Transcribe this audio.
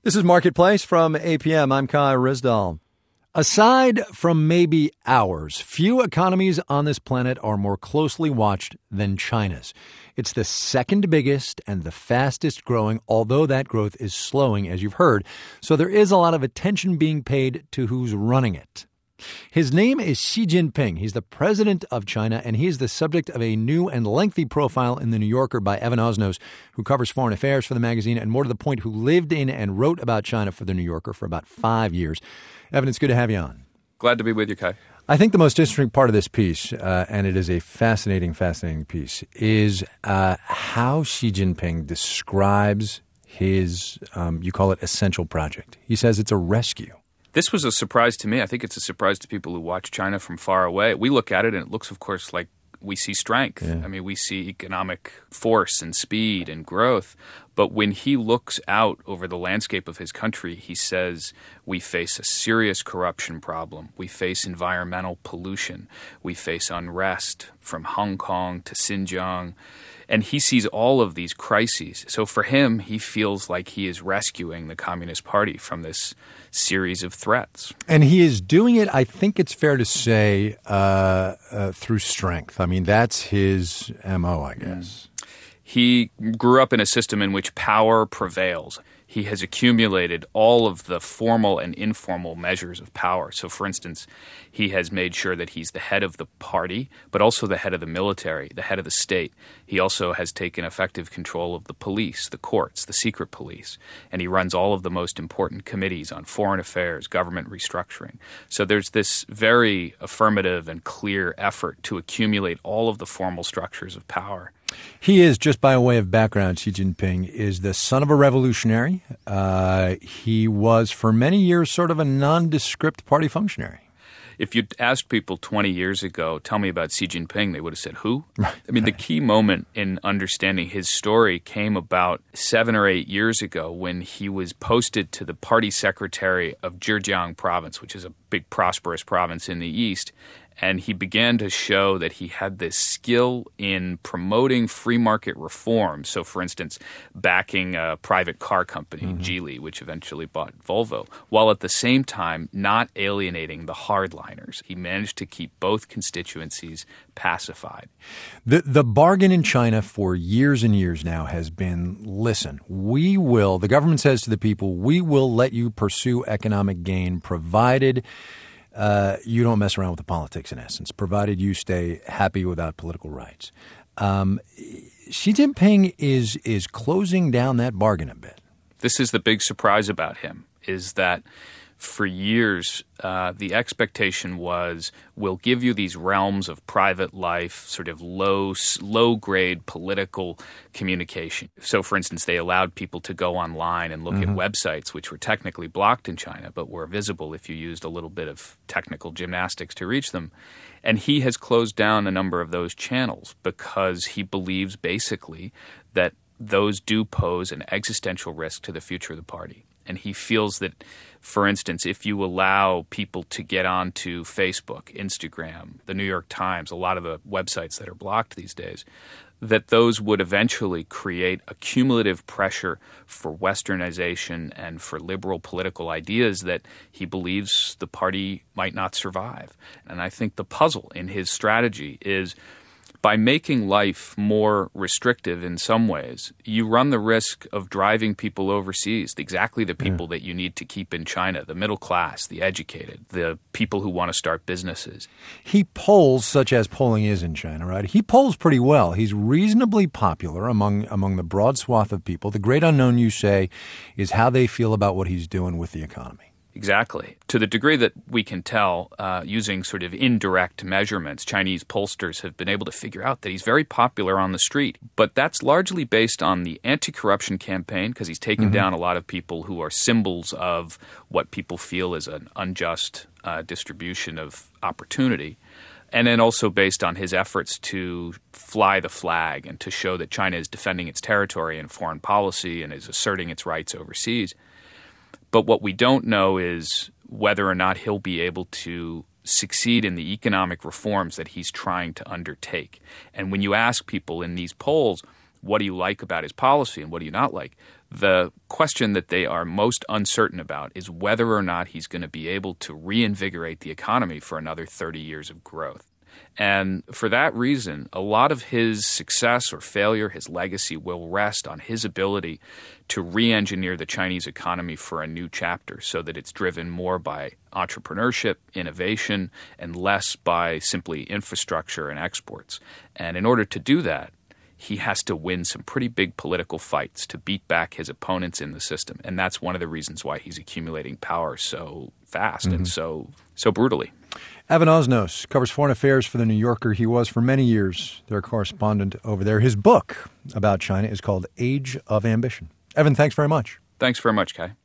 This is Marketplace from APM. I'm Kai Rizdal. Aside from maybe ours, few economies on this planet are more closely watched than China's. It's the second biggest and the fastest growing, although that growth is slowing, as you've heard. So there is a lot of attention being paid to who's running it. His name is Xi Jinping. He's the president of China, and he is the subject of a new and lengthy profile in The New Yorker by Evan Osnos, who covers foreign affairs for the magazine, and more to the point, who lived in and wrote about China for The New Yorker for about 5 years. Evan, it's good to have you on. Glad to be with you, Kai. I think the most interesting part of this piece, and it is a fascinating piece, is how Xi Jinping describes his, you call it, essential project. He says it's a rescue. This was a surprise to me. I think it's a surprise to people who watch China from far away. We look at it and it looks, of course, like we see strength. Yeah. I mean, we see economic force and speed and growth. But when he looks out over the landscape of his country, he says we face a serious corruption problem. We face environmental pollution. We face unrest from Hong Kong to Xinjiang. And he sees all of these crises. So for him, he feels like he is rescuing the Communist Party from this series of threats. And he is doing it, I think it's fair to say, through strength. I mean, that's his MO, I guess. He grew up in a system in which power prevails. He has accumulated all of the formal and informal measures of power. So, for instance, he has made sure that he's the head of the party, but also the head of the military, the head of the state. He also has taken effective control of the police, the courts, the secret police, and he runs all of the most important committees on foreign affairs, government restructuring. So there's this very affirmative and clear effort to accumulate all of the formal structures of power. He is, just by way of background, Xi Jinping is the son of a revolutionary. He was, for many years, sort of a nondescript party functionary. If you'd asked people 20 years ago, tell me about Xi Jinping, they would have said, who? I mean, the key moment in understanding his story came about 7 or 8 years ago when he was posted to the party secretary of Zhejiang province, which is a big, prosperous province in the east. And he began to show that he had this skill in promoting free market reform. So, for instance, backing a private car company, Geely, which eventually bought Volvo, while at the same time not alienating the hardliners. He managed to keep both constituencies pacified. The bargain in China for years and years now has been, listen, the government says to the people, we will let you pursue economic gain provided you don't mess around with the politics, in essence, provided you stay happy without political rights. Xi Jinping is closing down that bargain a bit. This is the big surprise about him, is that for years, the expectation was, we'll give you these realms of private life, sort of low-grade political communication. So, for instance, they allowed people to go online and look at websites which were technically blocked in China, but were visible if you used a little bit of technical gymnastics to reach them. And he has closed down a number of those channels because he believes, basically, that those do pose an existential risk to the future of the party. And he feels that, for instance, if you allow people to get onto Facebook, Instagram, the New York Times, a lot of the websites that are blocked these days, that those would eventually create a cumulative pressure for westernization and for liberal political ideas that he believes the party might not survive. And I think the puzzle in his strategy is, by making life more restrictive in some ways, you run the risk of driving people overseas, exactly the people that you need to keep in China, the middle class, the educated, the people who want to start businesses. He polls, such as polling is in China, right? He polls pretty well. He's reasonably popular among the broad swath of people. The great unknown, you say, is how they feel about what he's doing with the economy. Exactly. To the degree that we can tell, using sort of indirect measurements, Chinese pollsters have been able to figure out that he's very popular on the street. But that's largely based on the anti-corruption campaign, because he's taken down a lot of people who are symbols of what people feel is an unjust distribution of opportunity. And then also based on his efforts to fly the flag and to show that China is defending its territory and foreign policy and is asserting its rights overseas. But what we don't know is whether or not he'll be able to succeed in the economic reforms that he's trying to undertake. And when you ask people in these polls, what do you like about his policy and what do you not like, The question that they are most uncertain about is whether or not he's going to be able to reinvigorate the economy for another 30 years of growth. And for that reason, a lot of his success or failure, his legacy, will rest on his ability to re-engineer the Chinese economy for a new chapter so that it's driven more by entrepreneurship, innovation, and less by simply infrastructure and exports. And in order to do that, he has to win some pretty big political fights to beat back his opponents in the system. And that's one of the reasons why he's accumulating power so fast and so brutally. Evan Osnos covers foreign affairs for The New Yorker. He was for many years their correspondent over there. His book about China is called Age of Ambition. Evan, thanks very much. Thanks very much, Kai.